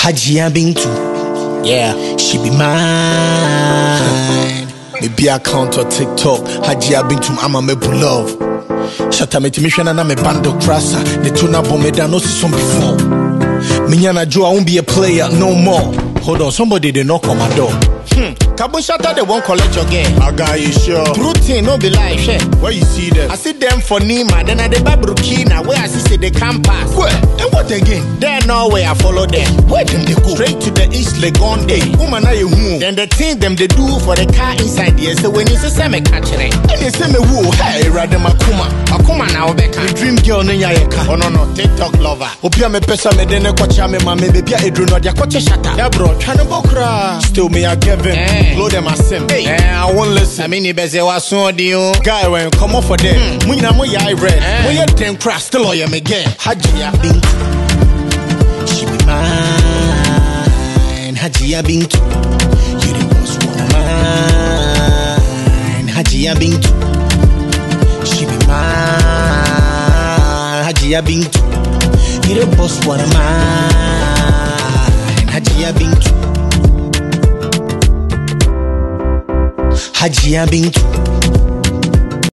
Hajia Bintu, yeah, she be mine. Maybe account or TikTok, Hajia Bintu, I'm a me love. Shata me timishana na me bando crassa. Ne tuna bomeda no see some before. Minyana Joe, I won't be a player no more. Hold on, somebody they knock on my door. Kabun Shatta, they won't collect your game. My guy is sure. Routine, no be life, shit. Where you see them? I see them for Nima, then I the Babrukina, where I see they can't pass. Where? And what again? There no way I follow them. Where them they go? Straight to the East Legonde. Woman, I you. Then the thing them they do for the car inside here. So when you say me catch it, and you say me woo, hey, rather Makuma now Becca. The dream girl, Nayaka. Oh no, TikTok lover. Opia me pesa me dene kwacha me mame, baby, I do not ya kwacha Shatta. Yeah, bro, Chanabokra. Still me, I give him. Blow them a sim. Hey, I won't listen. I mean, you better was so deal. Guy, when come off for them. Muna moya I read. When you ten crash, still I am again. Hajia Bintu, she be mine. Hajia Bintu, you the boss one mine. Hajia Bintu, she be mine. Hajia Bintu, you the boss one mine. Hajia Bintu. Hajia Bintu.